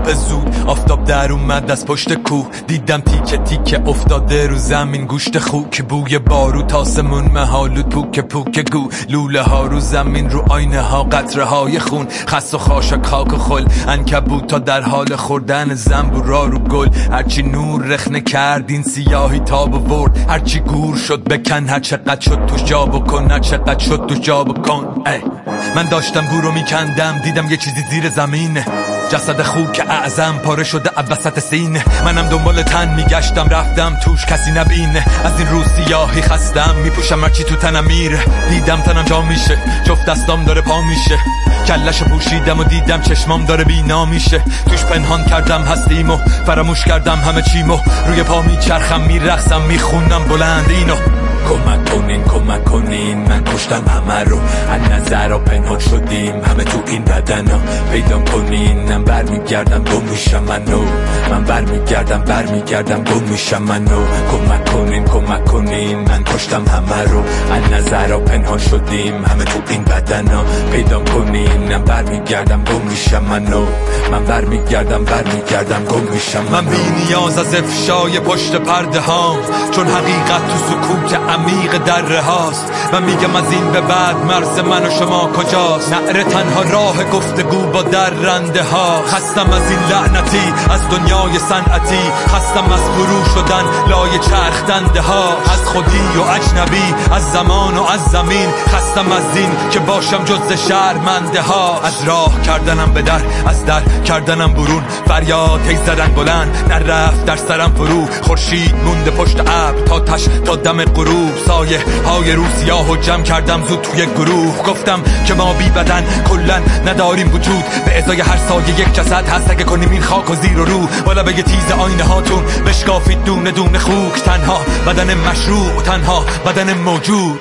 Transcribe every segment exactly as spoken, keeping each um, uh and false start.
صبح زود آفتاب در اومد از پشت کوه، دیدم تیکه تیکه افتاده رو زمین گوشت خوک، بوی بارو تاسمون مهالود پوک پوک گو، لوله ها رو زمین رو آینه ها قطره های خون، خس و خاشاک خاک و خل، عنکبوت تا در حال خوردن زنبورا رو گل، هرچی نور رخنه کرد این سیاهی تاب و ورد، هرچی گور شد بکن، هر چقدر شد توش جا بکن، هر چقدر شد توش جا بکن. ای من داشتم گورو میکندم، دیدم یه چیزی زیر زمین، جسد خوک اعظم پاره شده وسط سینه، منم دنبال تن میگشتم رفتم توش کسی نبینه، از این روز سیاهی خستم میپوشم هرچی تو تنم میره، دیدم تنم جا میشه، جفت دستام داره پا میشه، کلش پوشیدم و دیدم چشمام داره بینا میشه، توش پنهان کردم هستیم و فراموش کردم همه چیمو، روی پا میچرخم میرقصم میخونم بلند اینو، کمک کنین کمک کنین من کشتم همه رو، از نظر و پنهان شدیم همه تو این بدن ها، پیدا کنین من برمیگردم گم میشم منو، من برمیگردم برمیگردم گم میشم منو، کمک کنین کمک کنین من کشتم همه رو، از نظر و پنهان شدیم همه تو این بدن ها، پیدا کنین من برمیگردم گم میشم منو، من برمیگردم برمیگردم گم میشم منو، من بی نیاز از افشای پشت پرده ها، چون حقیقت تو سکوت عمیق دره هاست، من میگم از این به بعد مرز من و شما کجاست، نعره تنها راه گفتگو با درنده ها، خستم از این لعنتی از دنیای صنعتی، خستم از فرو شدن لای چرخ دنده ها، از خودی و اجنبی از زمان و از زمین، خستم از این که باشم جز شرمنده ها، از راه کردنم به در از در کردنم برون، فریاد هی زدن بلند نرفت در سرم فرو، خورشید مونده پشت ابر تا تش تا دم غروب، سایه های رو سیاه و جمع کردم زود توی گروه، گفتم که ما بی بدن کلن نداریم وجود، به ازای هر سایه یک جسد هست، اگه کنیم این خاک و زیر و رو، بالا بگه تیز آینه هاتون بشکافید دونه دونه خوک، تنها بدن مشروع تنها بدن موجود،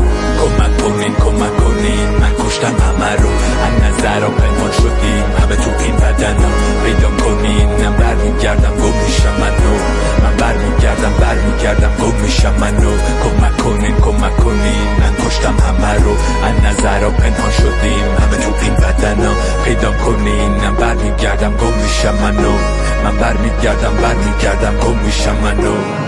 کمک کنین کمک کنین من کشتم همه رو، از نظر و پنهان شدیم همه تو این بدن ها، پیدا کنین من برمیگردم گم میشم منو، من برمیگردم برمیگردم گم میشم منو، کمک کنین کمک کنین من کشتم همه رو، از نظر و پنهان شدیم همه تو این بدن ها، پیدا کنین من برمیگردم گم میشم منو، من برمیگردم برمیگردم گم میشم منو.